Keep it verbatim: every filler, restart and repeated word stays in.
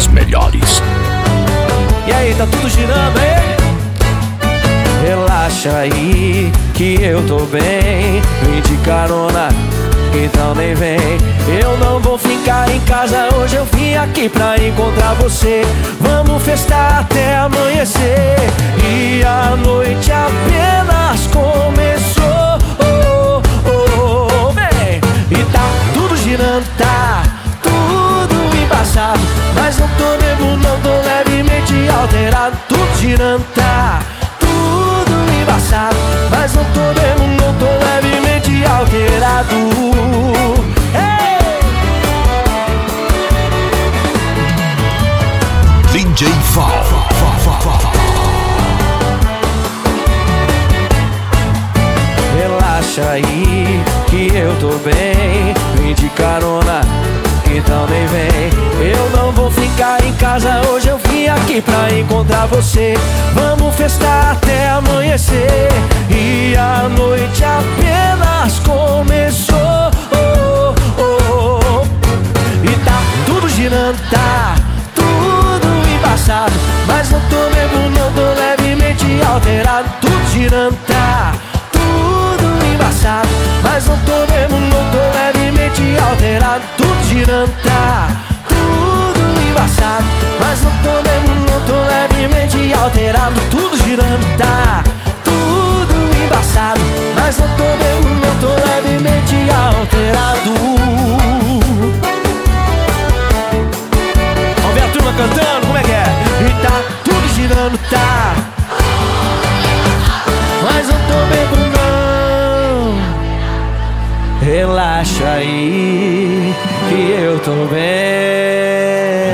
das melhores. E aí, tá tudo girando aí? Relaxa aí, que eu tô bem. Vem de carona, então nem vem. Eu não vou ficar em casa hoje, eu vim aqui pra encontrar você. Vamos festar até amanhecer. E a noite apenas começou. Oh, oh, oh, vem. E tá tudo girando, tá tudo embaçado, mas não tô bebo, não tô levemente alterado. Tudo girando, tá tudo embaçado, mas não tô bebo, não tô levemente alterado. Hey! D J Val. Relaxa aí, que eu tô bem. Vem de carona, então nem vem. Eu não vou ficar em casa hoje, eu vim aqui pra encontrar você. Vamos festar até amanhecer. E a noite apenas começou. Oh, oh, oh. E tá tudo girando, tá tudo embaçado, mas não tô bebo, não tô levemente alterado. Tudo girando, tá tudo embaçado, mas não tô bebo, não tô levemente alterado. Tudo girando, tá tudo embaçado, mas não tô bebo, não tô levemente alterado. Tudo girando, tá tudo embaçado, mas não tô bebo, não tô levemente alterado. Vamos ver a turma cantando, como é que é? E tá tudo girando, tá, mas não tô bebo, não. Relaxa aí, que eu tô bem.